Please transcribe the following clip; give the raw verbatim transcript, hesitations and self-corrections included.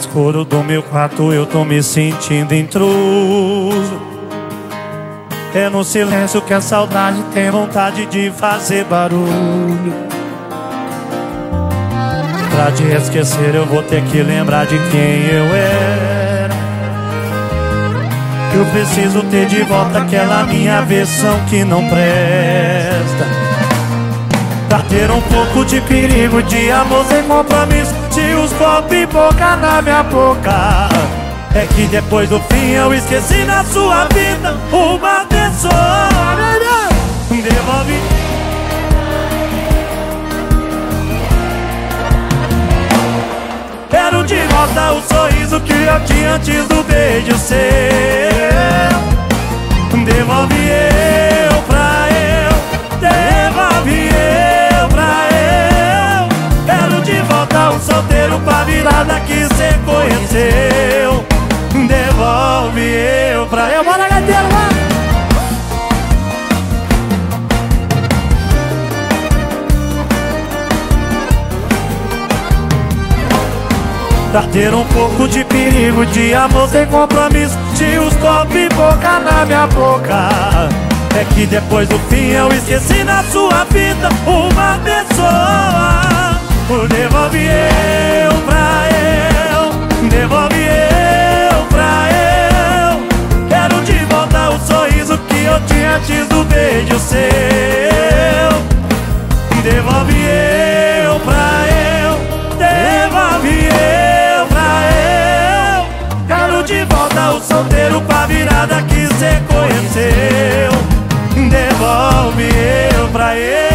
escuro do meu quarto eu tô me sentindo intruso. É no silêncio que a saudade tem vontade de fazer barulho. Pra te esquecer eu vou ter que lembrar de quem eu era. Eu preciso ter de volta aquela minha versão que não presta. Pra ter um pouco de perigo, de amor sem compromisso, se os copos e boca na minha boca. É que depois do fim eu esqueci na sua vida uma pessoa. Devolve. Quero de volta o sorriso que eu tinha antes do beijo seu. Devolve eu pra eu, devolve eu pra eu. Quero de volta o solteiro pra virada que cê conheceu. Devolve eu pra eu. Bora, gaiteiro, vai! Pra ter um pouco de perigo, de amor sem compromisso, de os copos e boca na minha boca. É que depois do fim eu esqueci na sua vida uma pessoa. Devolve eu pra eu, devolve eu pra eu. Quero de volta o sorriso que eu tinha antes do beijo seu. Devolve eu pra eu, devolve eu pra eu. Quero de volta o solteiro pra virada que cê conheceu. Devolve eu pra eu.